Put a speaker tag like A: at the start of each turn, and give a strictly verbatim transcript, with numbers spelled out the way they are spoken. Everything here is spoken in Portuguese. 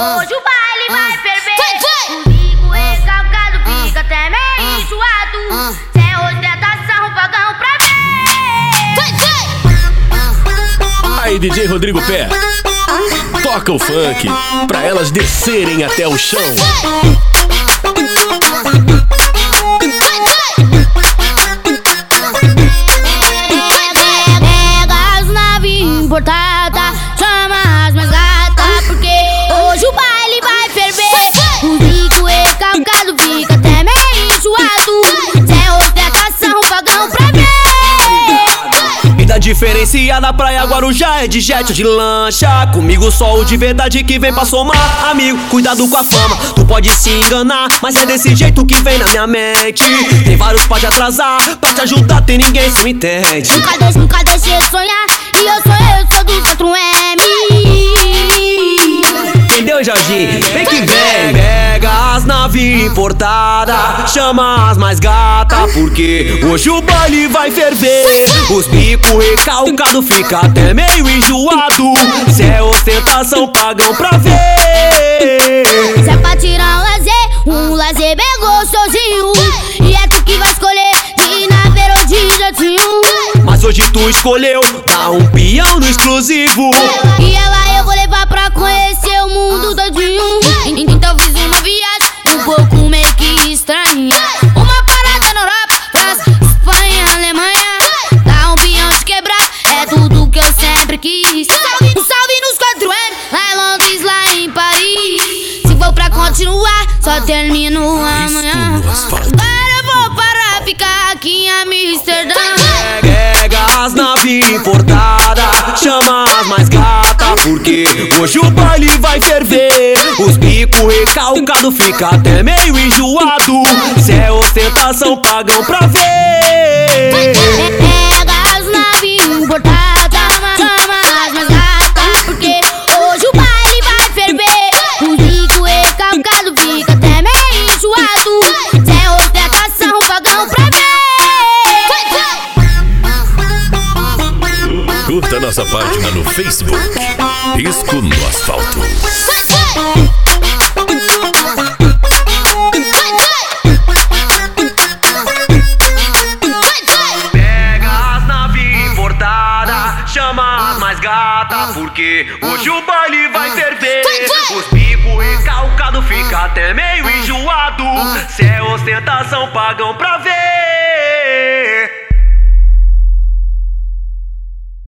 A: Hoje o baile vai ferver. O bico recalcado fica até meio enjoado. Cê é ostentação, pagão pra ver.
B: Aí, D J Rodrigo Pé, toca o funk pra elas descerem até o chão.
A: Pega as naves importadas, chama as mais gatas, porque hoje o baile vai ferver. O bico recalcado fica até meio enjoado. Cê é ostentação, pagão pra ver.
C: Vida diferenciada na praia Guarujá, é de jet ou de lancha. Comigo só o de verdade que vem pra somar. Amigo, cuidado com a fama, tu pode se enganar, mas é desse jeito que vem na minha mente. Tem vários pra te atrasar, pra te ajudar, tem ninguém se entende.
A: Nunca deixe, nunca deixe de sonhar, e eu sou eu, sou do quatro M.
C: Entendeu, Jorginho? Vem que vem. Pega as naves importadas, chama as mais gatas, porque hoje o baile vai ferver. Os bico recalcado fica até meio enjoado. Cê é ostentação, pagão pra ver.
A: Se é pra tirar um lazer, um lazer bem gostosinho, e é tu que vai escolher de ir na beira ou de jatinho.
C: Mas hoje tu escolheu dar um peão no exclusivo,
A: E ela eu vou levar pra conhecer o mundo todinho. Então fiz uma viagem um pouco meio que estranha. Uma parada na Europa, França, Espanha, Alemanha. Dá um peão de quebrar, é tudo que eu sempre quis. Um salve nos quatro M, lá em Londres, lá em Paris. Se for pra continuar, só termino amanhã. Agora eu vou parar, ficar aqui em Amsterdã.
C: Pega as naves importadas, chama as mais gatas, porque hoje o baile vai ferver. Os bico recalcado fica até meio enjoado. Cê é ostentação, pagão pra ver.
A: Pega as naves importadas, chama as mais gatas, porque hoje o baile vai ferver. O bico recalcado fica até meio enjoado. Cê é ostentação, pagão pra ver.
B: Curta nossa página no Facebook, Risco no Asfalto.
C: Pega as naves importadas, chama as mais gatas, porque hoje o baile vai ferver. Os bico recalcado fica até meio enjoado. Cê é ostentação, pagão pra ver.